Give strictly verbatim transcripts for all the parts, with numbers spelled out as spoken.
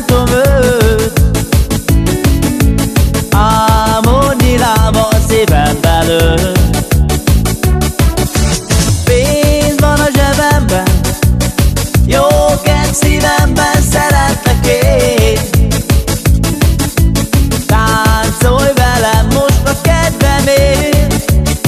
látom őt. Álmodni rám a szívem belül. Pénz van a zsebemben, jó kedv szívemben, szeretlek én. Táncolj velem most a kedvemért.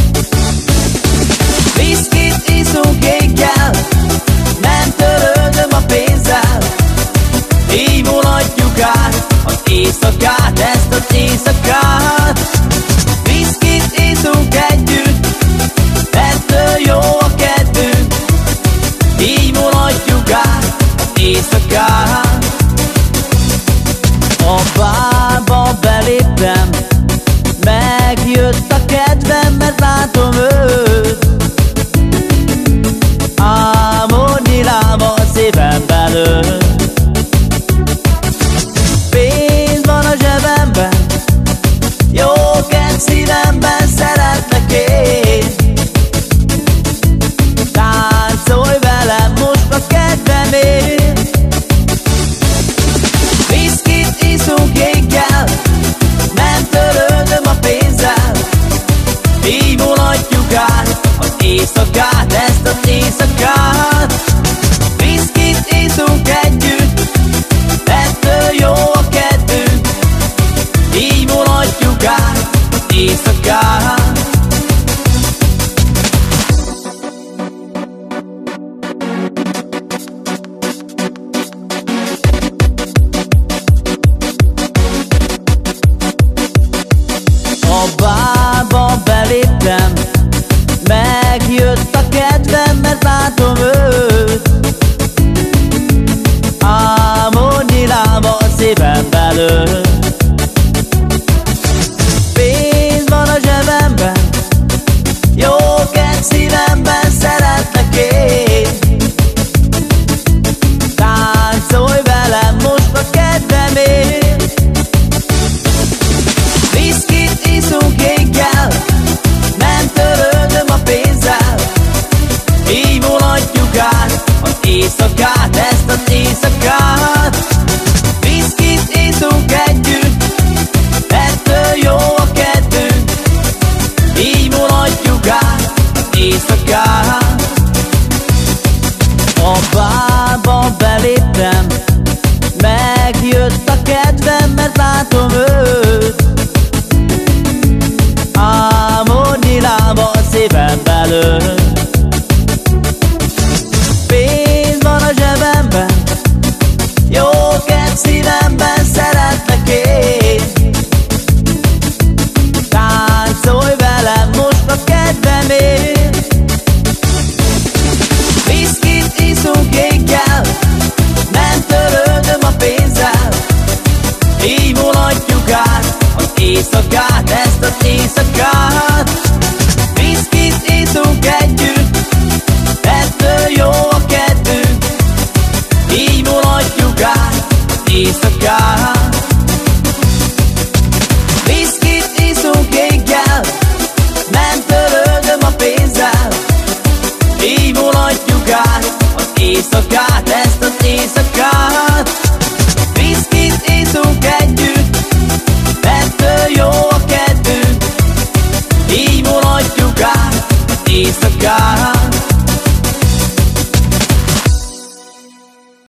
Viszkit iszunk éjjel, nem törődöm a pénzzel. Így mulatjuk át az éjszakát, ezt az éjszakát. Viszkit iszunk együtt, ettől jó a kedvünk. Így mulatjuk át az éjszakát. A bárba beléptem, megjött a kedvem, mert látom őt. Álmodni rám a szívem belül. Pénz van a zsebemben, jó kedv szívemben, szeretlek én. Táncolj velem most a kedvemért. Viszkit iszunk éjjel, nem törődöm a pénzzel. Így mulatjuk át az éjszakát, ezt az éjszakát. Viszkit iszunk együtt, ettől jó a kedvünk. Így mulatjuk át az éjszakát. A bárba beléptem, megjött a kedvem, mert látom őt. Álmodni rám a szívem belül. Pénz van a zsebemben, jó kedv szívemben, szeretlek én. Táncolj velem most a kedvemért. Viszkit iszunk éjjel, nem törődöm a pénzzel. Így mulatjuk át az éjszakát, ezt az éjszakát. Viszkit iszunk együtt, ettől jó a kedvünk. Így mulatjuk át az éjszakát. A bárba beléptem, megjött a kedvem, mert látom őt. Álmodni rám a szívem belül. Pénz van a zsebemben, jó kedv szívemben, szeretlek én. Táncolj velem most a kedvemért. Viszkit iszunk éjjel, nem törődöm a pénzzel. Így mulatjuk át az éjszakát, ezt az éjszakát. Viszkit iszunk együtt, ettől jó a kedvünk. Így mulatjuk át az éjszakát. Viszkit iszunk éjjel, nem törődöm a pénzzel. Így mulatjuk át az éjszakát, ezt az éjszakát. Viszkit iszunk együtt, ettől jó a kedvünk. Így mulatjuk át az éjszakát.